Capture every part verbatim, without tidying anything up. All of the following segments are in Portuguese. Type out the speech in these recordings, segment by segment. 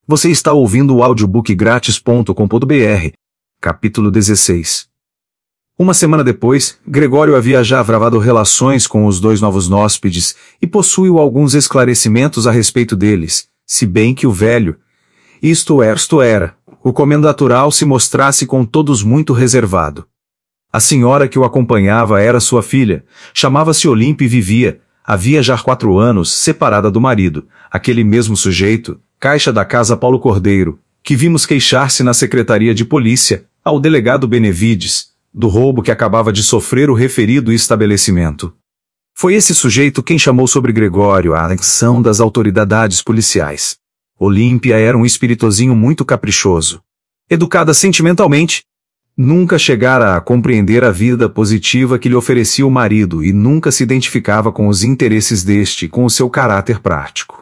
Você está ouvindo o audiobook grátis ponto com ponto br. Capítulo dezesseis. Uma semana depois, Gregório havia já travado relações com os dois novos hóspedes e possuiu alguns esclarecimentos a respeito deles, se bem que o velho, isto é, isto era, o comendatural se mostrasse com todos muito reservado. A senhora que o acompanhava era sua filha, chamava-se Olímpia e vivia, havia já quatro anos, separada do marido, aquele mesmo sujeito, caixa da casa Paulo Cordeiro, que vimos queixar-se na secretaria de polícia, ao delegado Benevides, do roubo que acabava de sofrer o referido estabelecimento. Foi esse sujeito quem chamou sobre Gregório a atenção das autoridades policiais. Olímpia era um espiritozinho muito caprichoso. Educada sentimentalmente, nunca chegara a compreender a vida positiva que lhe oferecia o marido e nunca se identificava com os interesses deste e com o seu caráter prático.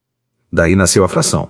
Daí nasceu a fração.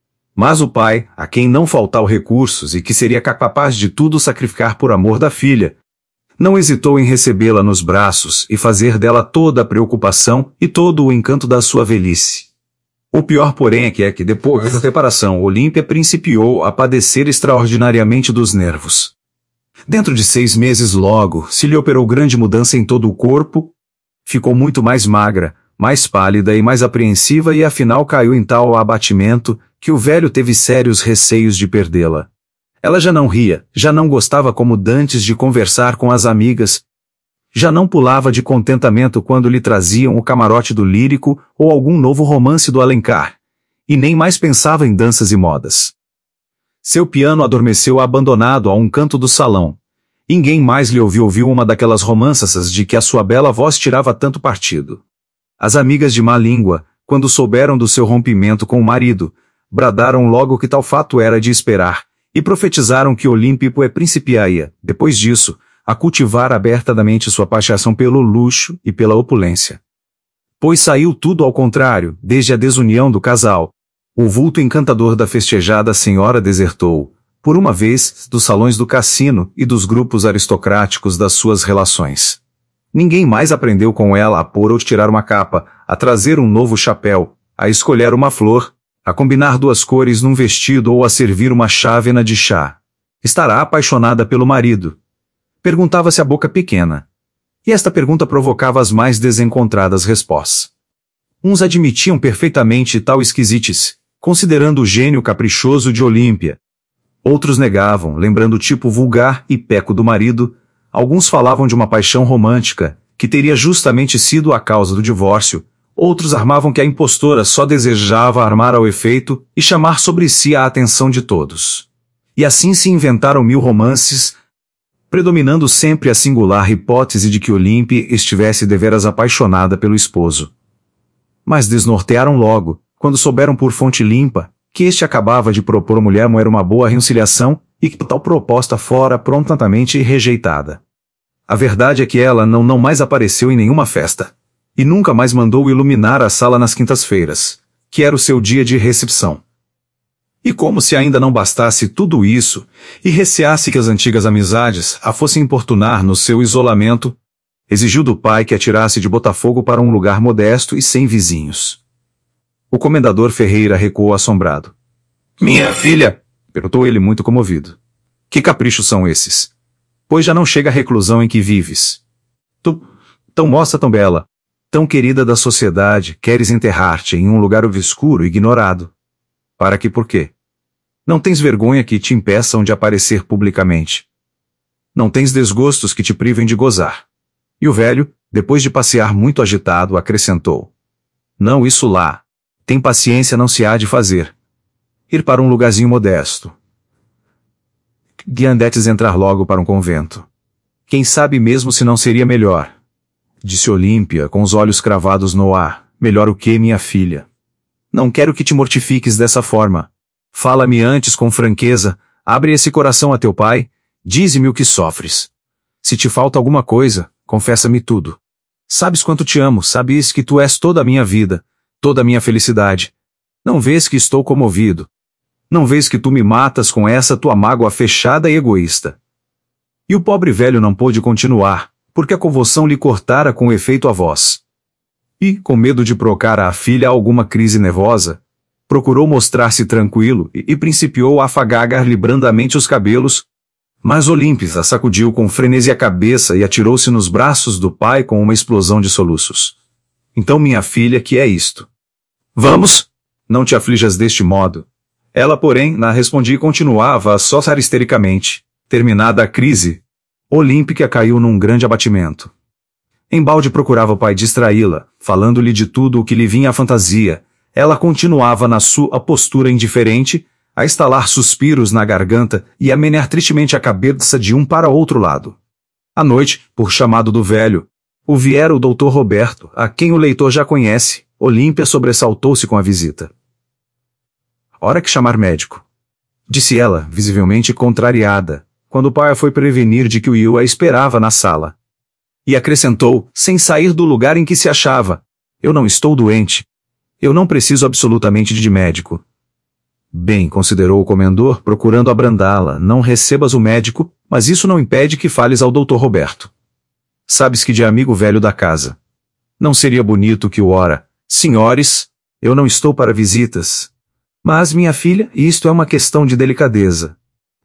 Mas o pai, a quem não faltavam recursos e que seria capaz de tudo sacrificar por amor da filha, não hesitou em recebê-la nos braços e fazer dela toda a preocupação e todo o encanto da sua velhice. O pior, porém, é que, é que depois da separação, Olímpia principiou a padecer extraordinariamente dos nervos. Dentro de seis meses logo, se lhe operou grande mudança em todo o corpo, ficou muito mais magra, mais pálida e mais apreensiva e afinal caiu em tal abatimento que o velho teve sérios receios de perdê-la. Ela já não ria, já não gostava como dantes de conversar com as amigas, já não pulava de contentamento quando lhe traziam o camarote do lírico ou algum novo romance do Alencar, e nem mais pensava em danças e modas. Seu piano adormeceu abandonado a um canto do salão. Ninguém mais lhe ouviu ouvir uma daquelas romanças de que a sua bela voz tirava tanto partido. As amigas de má língua, quando souberam do seu rompimento com o marido, bradaram logo que tal fato era de esperar, e profetizaram que Olímpio é principiaria, depois disso, a cultivar abertamente sua paixão pelo luxo e pela opulência. Pois saiu tudo ao contrário, desde a desunião do casal. O vulto encantador da festejada senhora desertou, por uma vez, dos salões do cassino e dos grupos aristocráticos das suas relações. Ninguém mais aprendeu com ela a pôr ou tirar uma capa, a trazer um novo chapéu, a escolher uma flor, a combinar duas cores num vestido ou a servir uma chávena de chá. Estará apaixonada pelo marido? Perguntava-se a boca pequena. E esta pergunta provocava as mais desencontradas respostas. Uns admitiam perfeitamente tal esquisitice, considerando o gênio caprichoso de Olímpia. Outros negavam, lembrando o tipo vulgar e peco do marido. Alguns falavam de uma paixão romântica, que teria justamente sido a causa do divórcio. Outros armavam que a impostora só desejava armar ao efeito e chamar sobre si a atenção de todos. E assim se inventaram mil romances, predominando sempre a singular hipótese de que Olímpia estivesse deveras apaixonada pelo esposo. Mas desnortearam logo, quando souberam por fonte limpa, que este acabava de propor à mulher moer uma boa reconciliação e que tal proposta fora prontamente rejeitada. A verdade é que ela não, não mais apareceu em nenhuma festa, e nunca mais mandou iluminar a sala nas quintas-feiras, que era o seu dia de recepção. E como se ainda não bastasse tudo isso, e receasse que as antigas amizades a fossem importunar no seu isolamento, exigiu do pai que a tirasse de Botafogo para um lugar modesto e sem vizinhos. O comendador Ferreira recuou assombrado. "Minha filha?" perguntou ele muito comovido. "Que caprichos são esses? Pois já não chega a reclusão em que vives. Tu, tão moça, tão bela, tão querida da sociedade, queres enterrar-te em um lugar obscuro e ignorado. Para que por quê? Não tens vergonha que te impeçam de aparecer publicamente. Não tens desgostos que te privem de gozar." E o velho, depois de passear muito agitado, acrescentou. "Não, isso lá. Tem paciência, não se há de fazer. Ir para um lugarzinho modesto. De andetes entrar logo para um convento. Quem sabe mesmo se não seria melhor." Disse Olímpia, com os olhos cravados no ar. "Melhor o que, minha filha? Não quero que te mortifiques dessa forma. Fala-me antes com franqueza, abre esse coração a teu pai, dize-me o que sofres. Se te falta alguma coisa, confessa-me tudo. Sabes quanto te amo, sabes que tu és toda a minha vida, toda a minha felicidade. Não vês que estou comovido? Não vês que tu me matas com essa tua mágoa fechada e egoísta?" E o pobre velho não pôde continuar, porque a convulsão lhe cortara com efeito a voz. E, com medo de provocar à filha alguma crise nervosa, Procurou mostrar-se tranquilo e, e principiou a afagar-lhe brandamente os cabelos, mas Olímpia sacudiu com frenesi a cabeça e atirou-se nos braços do pai com uma explosão de soluços. Então, minha filha, que é isto? Vamos! Não te aflijas deste modo. Ela, porém, não respondia e continuava a soçar histericamente. Terminada a crise, Olímpia caiu num grande abatimento. Embalde procurava o pai distraí-la, falando-lhe de tudo o que lhe vinha à fantasia. Ela continuava na sua postura indiferente, a estalar suspiros na garganta e a menear tristemente a cabeça de um para outro lado. À noite, por chamado do velho, o viera o doutor Roberto, a quem o leitor já conhece. Olímpia sobressaltou-se com a visita. Hora que chamar médico, disse ela, visivelmente contrariada, quando o pai a foi prevenir de que o Will a esperava na sala. E acrescentou, sem sair do lugar em que se achava, eu não estou doente. Eu não preciso absolutamente de médico. Bem, considerou o comendador, procurando abrandá-la, não recebas o médico, mas isso não impede que fales ao doutor Roberto. Sabes que de amigo velho da casa. Não seria bonito que o ora, senhores, eu não estou para visitas. Mas, minha filha, isto é uma questão de delicadeza.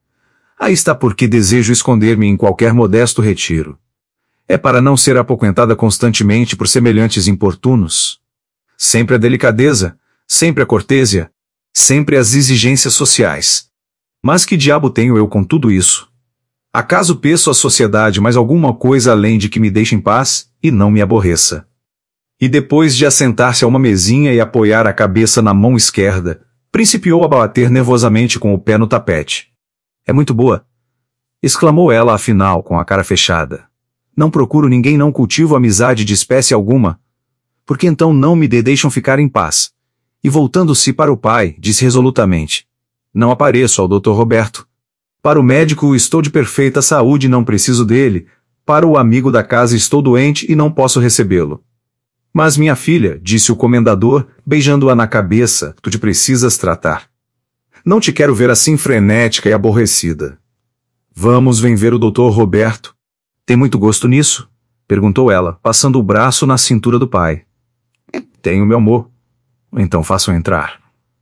Aí está porque desejo esconder-me em qualquer modesto retiro. É para não ser apoquentada constantemente por semelhantes importunos. Sempre a delicadeza, sempre a cortesia, sempre as exigências sociais. Mas que diabo tenho eu com tudo isso? Acaso peço à sociedade mais alguma coisa além de que me deixe em paz e não me aborreça? E depois de assentar-se a uma mesinha e apoiar a cabeça na mão esquerda, principiou a bater nervosamente com o pé no tapete. É muito boa, exclamou ela afinal com a cara fechada. Não procuro ninguém, não cultivo amizade de espécie alguma. Porque então não me de deixam ficar em paz. E voltando-se para o pai, disse resolutamente. Não apareço ao doutor Roberto. Para o médico estou de perfeita saúde e não preciso dele. Para o amigo da casa estou doente e não posso recebê-lo. Mas minha filha, disse o comendador, beijando-a na cabeça, tu te precisas tratar. Não te quero ver assim frenética e aborrecida. Vamos, vem ver o doutor Roberto. Tem muito gosto nisso? Perguntou ela, passando o braço na cintura do pai. Tenho, meu amor. Então façam entrar.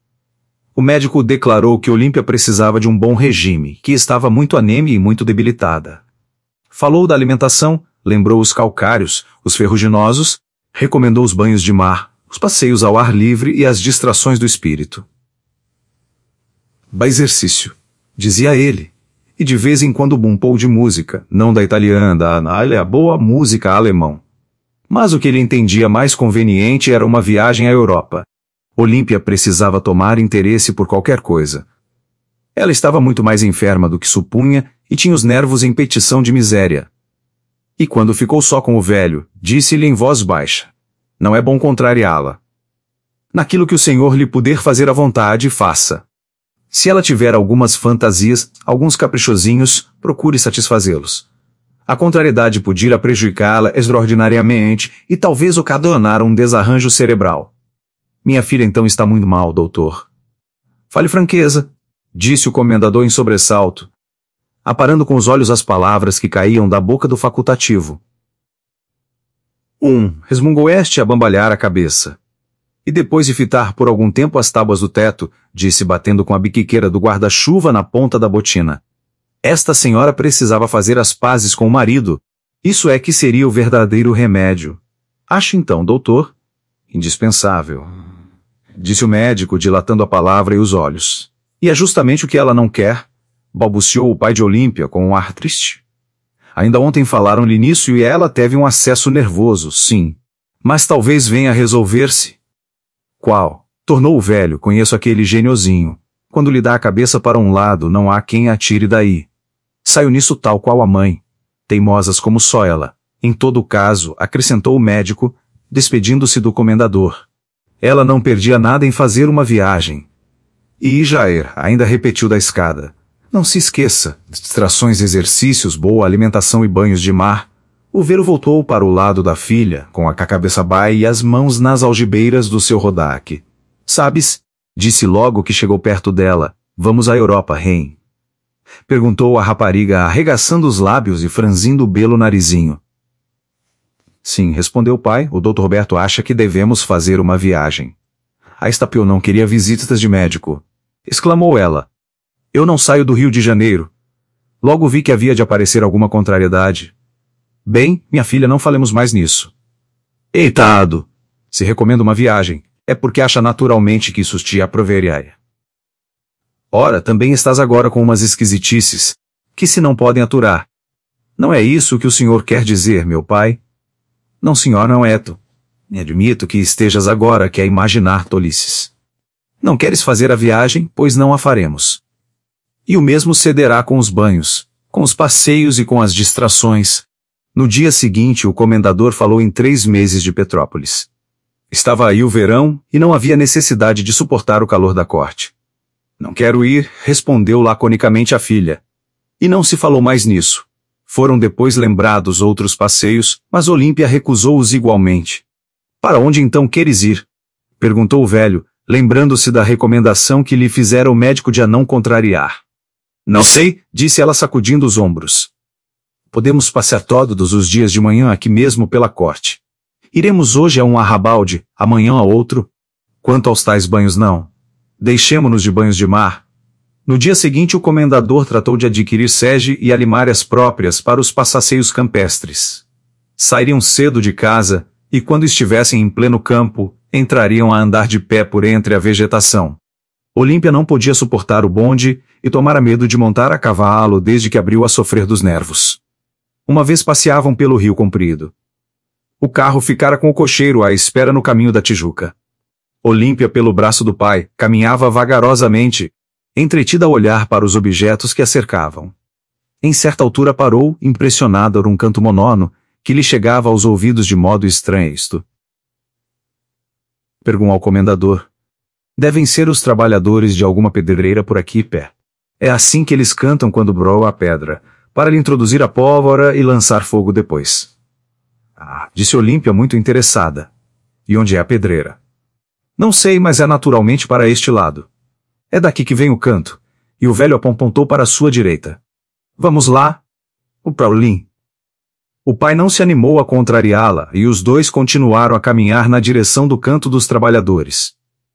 O médico declarou que Olímpia precisava de um bom regime, que estava muito anêmica e muito debilitada. Falou da alimentação, lembrou os calcários, os ferruginosos, recomendou os banhos de mar, os passeios ao ar livre e as distrações do espírito. Ba exercício, dizia ele, e de vez em quando um pouco de música, não da italiana, da a boa música alemão. Mas o que ele entendia mais conveniente era uma viagem à Europa. Olímpia precisava tomar interesse por qualquer coisa. Ela estava muito mais enferma do que supunha e tinha os nervos em petição de miséria. E quando ficou só com o velho, disse-lhe em voz baixa, não é bom contrariá-la. Naquilo que o Senhor lhe puder fazer à vontade, faça. Se ela tiver algumas fantasias, alguns caprichosinhos, procure satisfazê-los. A contrariedade podia prejudicá-la extraordinariamente e talvez ocasionar um desarranjo cerebral. Minha filha então está muito mal, doutor. Fale franqueza, disse o comendador em sobressalto, aparando com os olhos as palavras que caíam da boca do facultativo. Um, resmungou este a bambalhar a cabeça. E depois de fitar por algum tempo as tábuas do teto, disse batendo com a biquiqueira do guarda-chuva na ponta da botina. Esta senhora precisava fazer as pazes com o marido. Isso é que seria o verdadeiro remédio. Acho então, doutor, indispensável, disse o médico, dilatando a palavra e os olhos. E é justamente o que ela não quer, balbuciou o pai de Olímpia com um ar triste. Ainda ontem falaram-lhe nisso e ela teve um acesso nervoso, sim. Mas talvez venha a resolver-se. Qual? Tornou o velho, conheço aquele geniozinho. Quando lhe dá a cabeça para um lado, não há quem a tire daí. Saiu nisso tal qual a mãe. Teimosas como só ela. Em todo caso, acrescentou o médico, despedindo-se do comendador. Ela não perdia nada em fazer uma viagem. E Jair ainda repetiu da escada. Não se esqueça, distrações, exercícios, boa alimentação e banhos de mar. O velho voltou para o lado da filha, com a cabeça baixa e as mãos nas algibeiras do seu rodaque. Sabes, disse logo que chegou perto dela, vamos à Europa, Rein. Perguntou a rapariga arregaçando os lábios e franzindo o belo narizinho. Sim, respondeu o pai, o doutor Roberto acha que devemos fazer uma viagem. A Estapeou não queria visitas de médico. Exclamou ela. Eu não saio do Rio de Janeiro. Logo vi que havia de aparecer alguma contrariedade. Bem, minha filha, não falemos mais nisso. Eitado! Se recomenda uma viagem, é porque acha naturalmente que isso te aproveria. Ora, também estás agora com umas esquisitices, que se não podem aturar. Não é isso que o senhor quer dizer, meu pai? Não, senhor, não é tu. Admito que estejas agora que a imaginar tolices. Não queres fazer a viagem, pois não a faremos. E o mesmo cederá com os banhos, com os passeios e com as distrações. No dia seguinte o comendador falou em três meses de Petrópolis. Estava aí o verão, e não havia necessidade de suportar o calor da corte. Não quero ir, respondeu laconicamente a filha. E não se falou mais nisso. Foram depois lembrados outros passeios, mas Olímpia recusou-os igualmente. Para onde então queres ir? Perguntou o velho, lembrando-se da recomendação que lhe fizera o médico de a não contrariar. Não sei, disse ela sacudindo os ombros. Podemos passear todos os dias de manhã aqui mesmo pela corte. Iremos hoje a um arrabalde, amanhã a outro. Quanto aos tais banhos não. Deixemo-nos de banhos de mar. No dia seguinte o comendador tratou de adquirir sege e alimárias próprias para os passeios campestres. Sairiam cedo de casa, e quando estivessem em pleno campo, entrariam a andar de pé por entre a vegetação. Olímpia não podia suportar o bonde, e tomara medo de montar a cavalo desde que abriu a sofrer dos nervos. Uma vez passeavam pelo Rio Comprido. O carro ficara com o cocheiro à espera no caminho da Tijuca. Olímpia, pelo braço do pai, caminhava vagarosamente, entretida a olhar para os objetos que a cercavam. Em certa altura parou, impressionada por um canto monótono, que lhe chegava aos ouvidos de modo estranho. Isto? Perguntou ao comendador. Devem ser os trabalhadores de alguma pedreira por aqui, pé. É assim que eles cantam quando broa a pedra, para lhe introduzir a pólvora e lançar fogo depois. Ah, disse Olímpia muito interessada. E onde é a pedreira? Não sei, mas é naturalmente para este lado. É daqui que vem o canto. E o velho apontou para a sua direita. Vamos lá? O Paulinho. O pai não se animou a contrariá-la, e os dois continuaram a caminhar na direção do canto dos trabalhadores.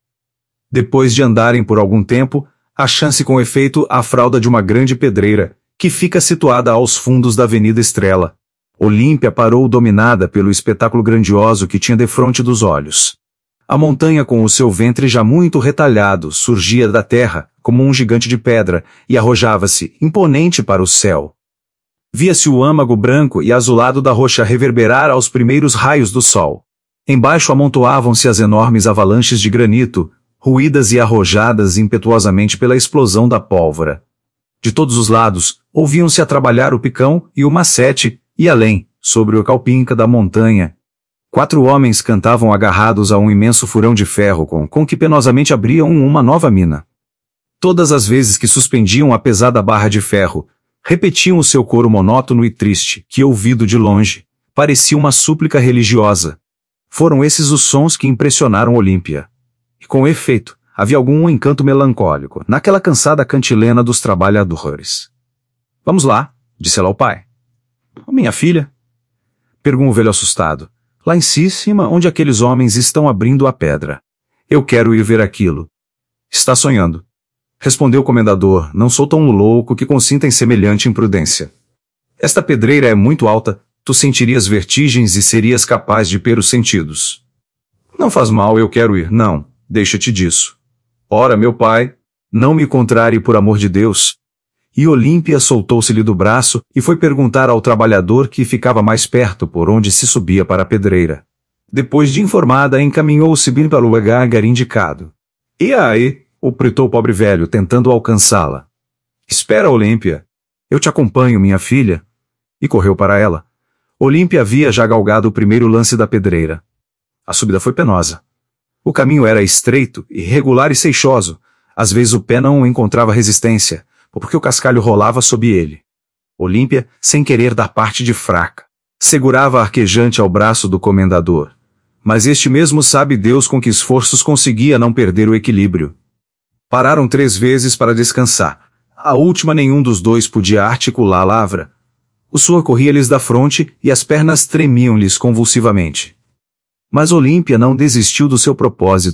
Depois de andarem por algum tempo, acham-se com efeito à fralda de uma grande pedreira, que fica situada aos fundos da Avenida Estrela. Olímpia parou dominada pelo espetáculo grandioso que tinha defronte dos olhos. A montanha, com o seu ventre já muito retalhado, surgia da terra, como um gigante de pedra, e arrojava-se, imponente para o céu. Via-se o âmago branco e azulado da rocha reverberar aos primeiros raios do sol. Embaixo amontoavam-se as enormes avalanches de granito, ruídas e arrojadas impetuosamente pela explosão da pólvora. De todos os lados, ouviam-se a trabalhar o picão e o macete, e além, sobre o calpinca da montanha, quatro homens cantavam agarrados a um imenso furão de ferro com, com que penosamente abriam uma nova mina. Todas as vezes que suspendiam a pesada barra de ferro, repetiam o seu coro monótono e triste, que, ouvido de longe, parecia uma súplica religiosa. Foram esses os sons que impressionaram Olímpia. E com efeito, havia algum encanto melancólico naquela cansada cantilena dos trabalhadores. Vamos lá, disse ela ao pai. Oh, minha filha? Perguntou o velho assustado. Lá em cima, onde aqueles homens estão abrindo a pedra. Eu quero ir ver aquilo. Está sonhando. Respondeu o comendador, não sou tão louco que consinta em semelhante imprudência. Esta pedreira é muito alta, tu sentirias vertigens e serias capaz de per os sentidos. Não faz mal, eu quero ir, não, deixa-te disso. Ora, meu pai, não me contrarie por amor de Deus. E Olímpia soltou-se-lhe do braço e foi perguntar ao trabalhador que ficava mais perto por onde se subia para a pedreira. Depois de informada, encaminhou-se bem para o lugar indicado. E aí? Opritou o pobre velho, tentando alcançá-la. Espera, Olímpia. Eu te acompanho, minha filha. E correu para ela. Olímpia havia já galgado o primeiro lance da pedreira. A subida foi penosa. O caminho era estreito, irregular e seixoso. Às vezes o pé não encontrava resistência, porque o cascalho rolava sob ele. Olímpia, sem querer dar parte de fraca, segurava arquejante ao braço do comendador. Mas este mesmo sabe Deus com que esforços conseguia não perder o equilíbrio. Pararam três vezes para descansar. A última nenhum dos dois podia articular a lavra. O suor corria-lhes da fronte e as pernas tremiam-lhes convulsivamente. Mas Olímpia não desistiu do seu propósito,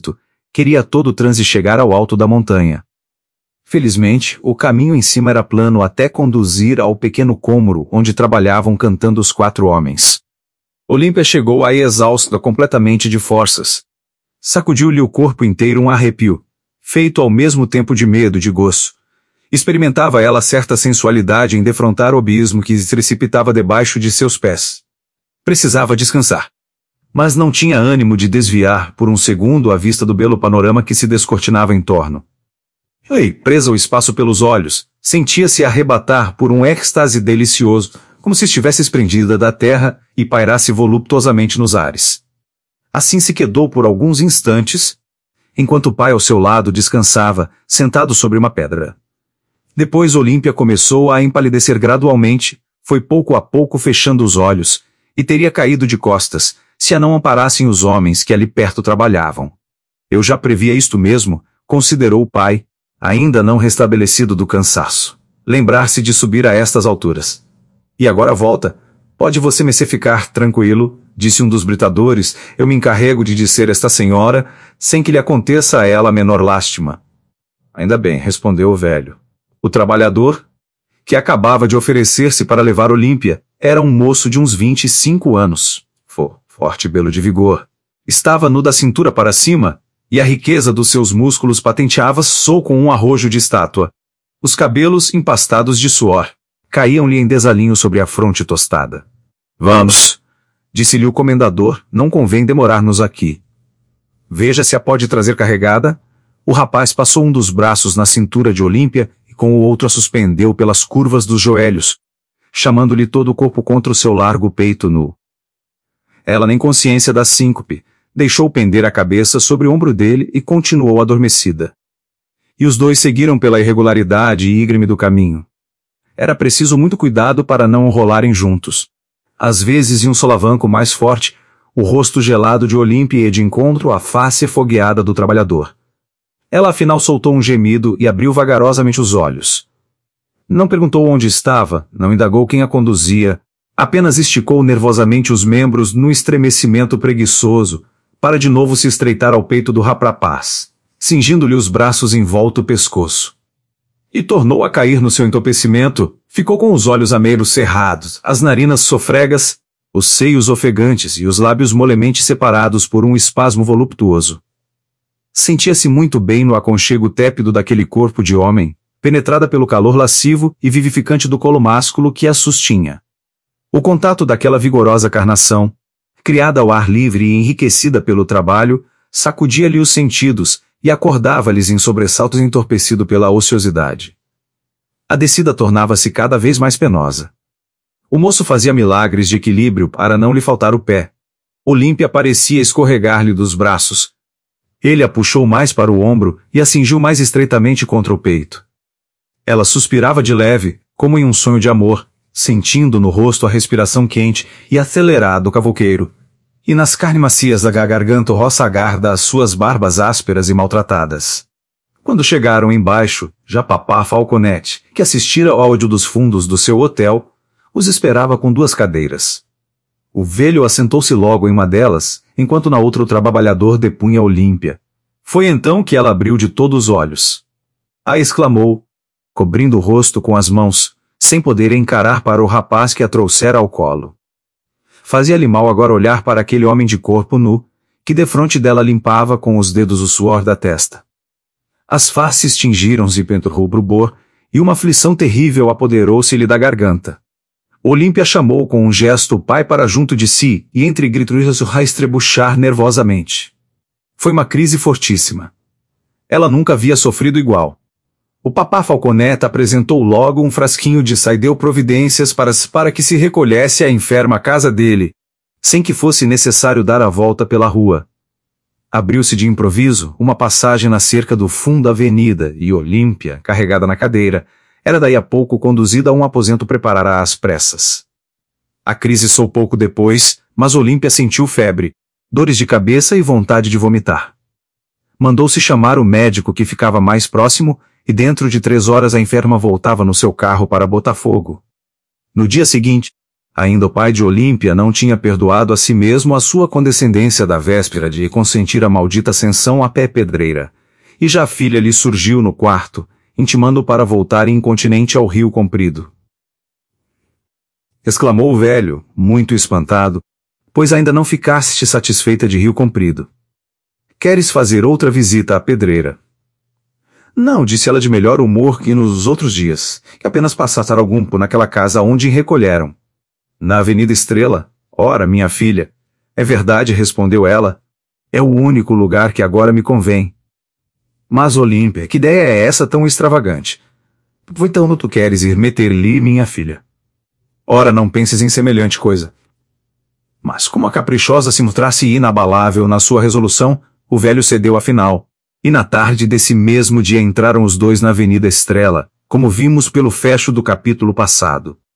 queria a todo transe chegar ao alto da montanha. Felizmente, o caminho em cima era plano até conduzir ao pequeno cômoro onde trabalhavam cantando os quatro homens. Olímpia chegou aí exausta completamente de forças. Sacudiu-lhe o corpo inteiro um arrepio, feito ao mesmo tempo de medo e de gozo. Experimentava ela certa sensualidade em defrontar o abismo que se precipitava debaixo de seus pés. Precisava descansar. Mas não tinha ânimo de desviar por um segundo a vista do belo panorama que se descortinava em torno. E, presa ao espaço pelos olhos, sentia-se arrebatar por um êxtase delicioso, como se estivesse prendida da terra e pairasse voluptuosamente nos ares. Assim se quedou por alguns instantes, enquanto o pai ao seu lado descansava, sentado sobre uma pedra. Depois Olímpia começou a empalidecer gradualmente, foi pouco a pouco fechando os olhos, e teria caído de costas, se a não amparassem os homens que ali perto trabalhavam. Eu já previa isto mesmo, considerou o pai, ainda não restabelecido do cansaço. Lembrar-se de subir a estas alturas. E agora volta. Pode você me ficar tranquilo, disse um dos britadores, eu me encarrego de dizer esta senhora, sem que lhe aconteça a ela a menor lástima. Ainda bem, respondeu o velho. O trabalhador, que acabava de oferecer-se para levar Olímpia, era um moço de uns vinte e cinco anos. Fo, forte e belo de vigor. Estava nu da cintura para cima, e a riqueza dos seus músculos patenteava-se com um arrojo de estátua. Os cabelos, empastados de suor, caíam-lhe em desalinho sobre a fronte tostada. Vamos, disse-lhe o comendador, não convém demorar-nos aqui. Veja se a pode trazer carregada. O rapaz passou um dos braços na cintura de Olímpia e com o outro a suspendeu pelas curvas dos joelhos, chamando-lhe todo o corpo contra o seu largo peito nu. Ela, nem consciência da síncope, deixou pender a cabeça sobre o ombro dele e continuou adormecida. E os dois seguiram pela irregularidade e íngreme do caminho. Era preciso muito cuidado para não rolarem juntos. Às vezes, em um solavanco mais forte, o rosto gelado de Olímpia ia de encontro à face afogueada do trabalhador. Ela afinal soltou um gemido e abriu vagarosamente os olhos. Não perguntou onde estava, não indagou quem a conduzia, apenas esticou nervosamente os membros no estremecimento preguiçoso, para de novo se estreitar ao peito do rapaz, cingindo-lhe os braços em volta o pescoço. E tornou a cair no seu entorpecimento, ficou com os olhos a meio cerrados, as narinas sofregas, os seios ofegantes e os lábios molemente separados por um espasmo voluptuoso. Sentia-se muito bem no aconchego tépido daquele corpo de homem, penetrada pelo calor lascivo e vivificante do colo másculo que a sustinha. O contato daquela vigorosa carnação, criada ao ar livre e enriquecida pelo trabalho, sacudia-lhe os sentidos e acordava-lhes em sobressaltos entorpecido pela ociosidade. A descida tornava-se cada vez mais penosa. O moço fazia milagres de equilíbrio para não lhe faltar o pé. Olímpia parecia escorregar-lhe dos braços. Ele a puxou mais para o ombro e a cingiu mais estreitamente contra o peito. Ela suspirava de leve, como em um sonho de amor, sentindo no rosto a respiração quente e acelerada do cavouqueiro, e nas carnes macias da garganta o roçagar das suas barbas ásperas e maltratadas. Quando chegaram embaixo, já papá Falconete, que assistira ao áudio dos fundos do seu hotel, os esperava com duas cadeiras. O velho assentou-se logo em uma delas, enquanto na outra o trabalhador depunha Olímpia. Foi então que ela abriu de todos os olhos. A exclamou, cobrindo o rosto com as mãos, sem poder encarar para o rapaz que a trouxera ao colo. Fazia-lhe mal agora olhar para aquele homem de corpo nu, que defronte dela limpava com os dedos o suor da testa. As faces tingiram-se pelo rubro-bor, e uma aflição terrível apoderou-se-lhe da garganta. Olímpia chamou com um gesto o pai para junto de si, e entre gritos o a estrebuchar nervosamente. Foi uma crise fortíssima. Ela nunca havia sofrido igual. O papá Falconete apresentou logo um frasquinho de sal e deu providências para, para que se recolhesse à enferma casa dele, sem que fosse necessário dar a volta pela rua. Abriu-se de improviso uma passagem na cerca do fundo da avenida e Olímpia, carregada na cadeira, era daí a pouco conduzida a um aposento preparada às pressas. A crise cessou pouco depois, mas Olímpia sentiu febre, dores de cabeça e vontade de vomitar. Mandou-se chamar o médico que ficava mais próximo, e dentro de três horas a enferma voltava no seu carro para Botafogo. No dia seguinte, Ainda o pai de Olímpia não tinha perdoado a si mesmo a sua condescendência da véspera de consentir a maldita ascensão a pé pedreira, e já a filha lhe surgiu no quarto, intimando para voltar incontinente ao Rio Comprido. Exclamou o velho, muito espantado, pois ainda não ficaste satisfeita de Rio Comprido. Queres fazer outra visita à pedreira? Não, disse ela de melhor humor que nos outros dias, que apenas passaram algum tempo naquela casa onde recolheram. Na Avenida Estrela? Ora, minha filha. É verdade, respondeu ela. É o único lugar que agora me convém. Mas, Olímpia, que ideia é essa tão extravagante? Então tu queres ir meter-lhe, minha filha? Ora, não penses em semelhante coisa. Mas como a caprichosa se mostrasse inabalável na sua resolução, o velho cedeu afinal. E na tarde desse mesmo dia entraram os dois na Avenida Estrela, como vimos pelo fecho do capítulo passado.